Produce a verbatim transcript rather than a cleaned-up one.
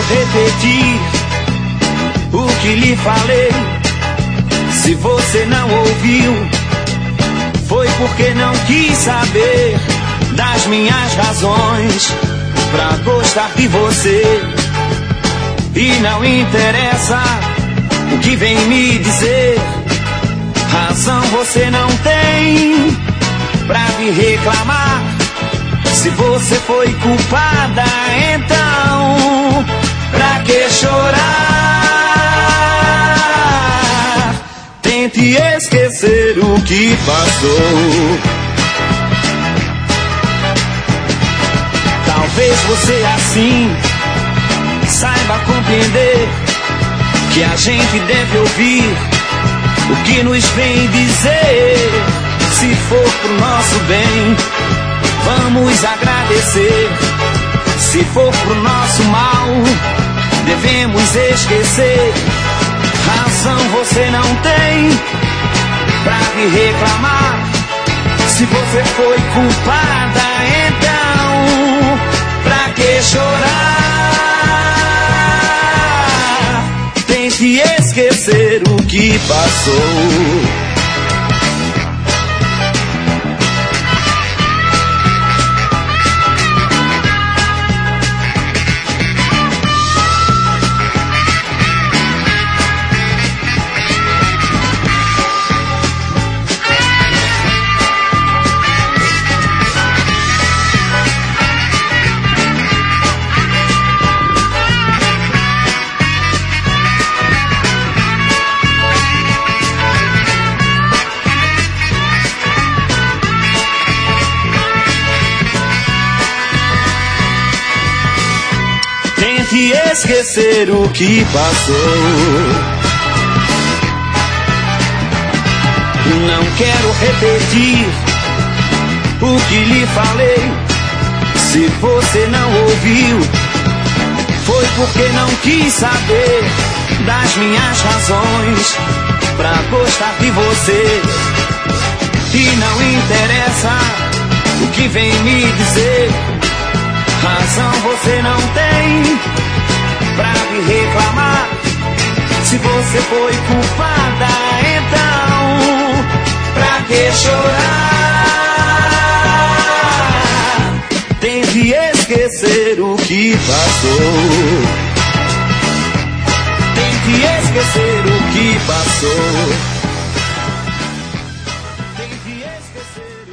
repetir o que lhe falei. Se você não ouviu, foi porque não quis saber das minhas razões pra gostar de você. E não interessa o que vem me dizer, razão você não tem pra me reclamar. Se você foi culpada, então pra que chorar? Tente esquecer o que passou. Talvez você assim saiba compreender que a gente deve ouvir o que nos vem dizer. Se for pro nosso bem, vamos agradecer. Se for pro nosso mal, devemos esquecer. Razão você não tem pra me reclamar. Se você foi culpada, então pra que chorar? Tente esquecer o que passou. Tente esquecer o que passou. Não quero repetir o que lhe falei. Se você não ouviu, foi porque não quis saber das minhas razões pra gostar de você. E não interessa o que vem me dizer, razão você não tem pra me reclamar. Se você foi culpada, então pra que chorar? Tente esquecer o que passou. Tente esquecer o que passou. Tente esquecer.